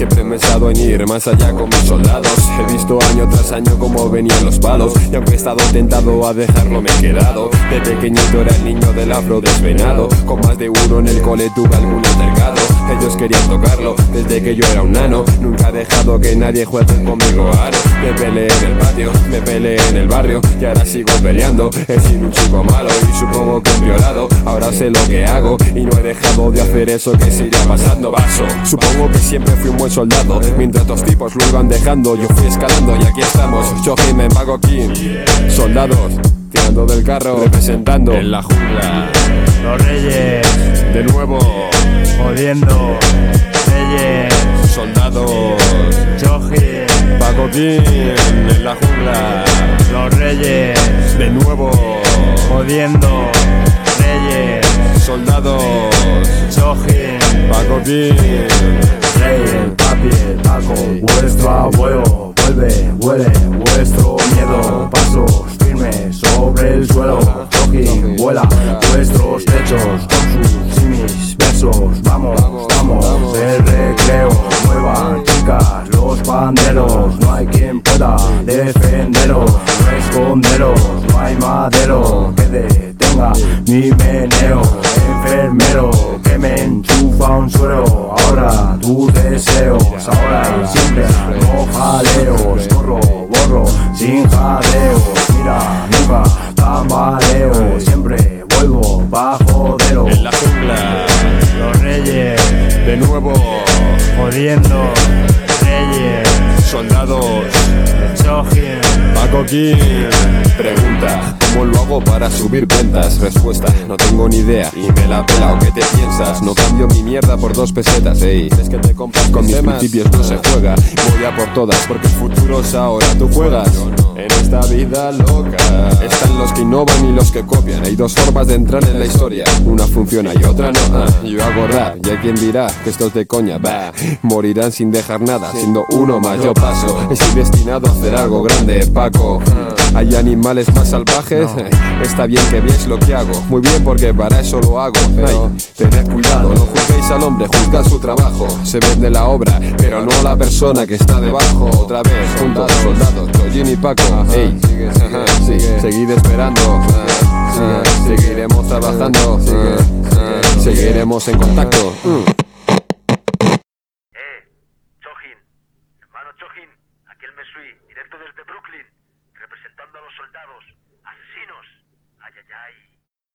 Siempre he pensado en ir más allá con mis soldados. He visto año tras año cómo venían los palos, y aunque he estado tentado a dejarlo me he quedado. De pequeñito era el niño del afro desvenado, con más de uno en el cole tuve algún altercado. Ellos querían tocarlo desde que yo era un nano. Nunca he dejado que nadie juegue conmigo aro. Me peleé en el patio, me peleé en el barrio, y ahora sigo peleando. He sido un chico malo y supongo que empeorado. Ahora sé lo que hago y no he dejado de hacer eso que sigue pasando. Vaso, supongo que siempre fui un buen soldado. Mientras otros tipos lo iban dejando, yo fui escalando y aquí estamos. Shohim en Paco King, soldados tirando del carro, representando en la jungla. Los Reyes, De nuevo, jodiendo. Reyes, soldados, Shohim, Paco King en la jungla. los Reyes, De nuevo, jodiendo. Reyes, soldados, Shohim, Paco King. Reyes, papi, el Paco, vuestro abuelo, vuelve, huele, vuestro miedo, pasos firmes sobre el suelo, Shohim, vuela, vuestros techos, con sus simis, versos, vamos, vamos, el recreo, muevan chicas, los banderos, no hay quien pueda defenderos, no esconderos, no hay madero que detenga mi meneo, enfermero que me enchufa un suero, ahora tus deseos, ahora y siempre, no jaleos, corro, borro, sin jadeos, mira, nunca tambaleo, siempre vuelvo pa' jodero. En la jungla, Los Reyes, de nuevo, jodiendo. Reyes, soldados, Shohim, Paco King. Pregunta, ¿cómo lo hago para subir ventas? Respuesta, no tengo ni idea y me la pela. ¿O qué te piensas? No cambio mi mierda por 2 pesetas, ey. ¿Es que te compras con mis principios? No se juega. Voy a por todas porque el futuro es ahora. Tú juegas en esta vida loca. Están los que innovan y los que copian. Hay 2 formas de entrar en la historia. Una funciona y otra no. Yo hago rap y hay quien dirá que esto es de coña. Bah, morirán sin dejar nada, siendo uno más. Yo paso, estoy destinado a hacer algo grande, Paco. Hay animales más salvajes. Está bien que veáis lo que hago. Muy bien, porque para eso lo hago. Pero tened cuidado, no juzguéis al hombre, juzgad su trabajo. Se vende la obra, pero no la persona que está debajo. Otra vez, juntos, soldados, Chojin y Paco. Ey, seguid esperando. Seguiremos trabajando. Seguiremos en contacto. Shohim, hermano Shohim, aquí el Mesui, directo desde Brooklyn, representando a los soldados, asesinos. Ay, ay, ay.